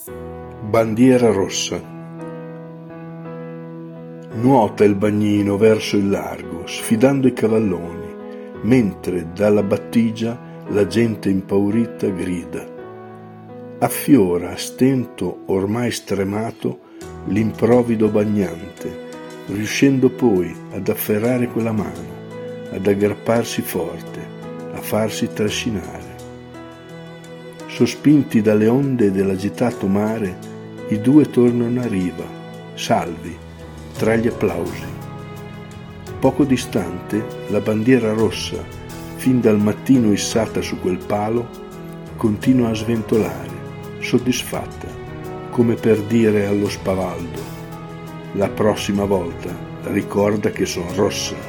Bandiera rossa. Nuota il bagnino verso il largo, sfidando i cavalloni, mentre dalla battigia la gente impaurita grida. Affiora a stento ormai stremato l'improvido bagnante, riuscendo poi ad afferrare quella mano, ad aggrapparsi forte, a farsi trascinare. Sospinti dalle onde dell'agitato mare, i due tornano a riva, salvi, tra gli applausi. Poco distante, la bandiera rossa, fin dal mattino issata su quel palo, continua a sventolare, soddisfatta, come per dire allo spavaldo: la prossima volta ricorda che son rossa.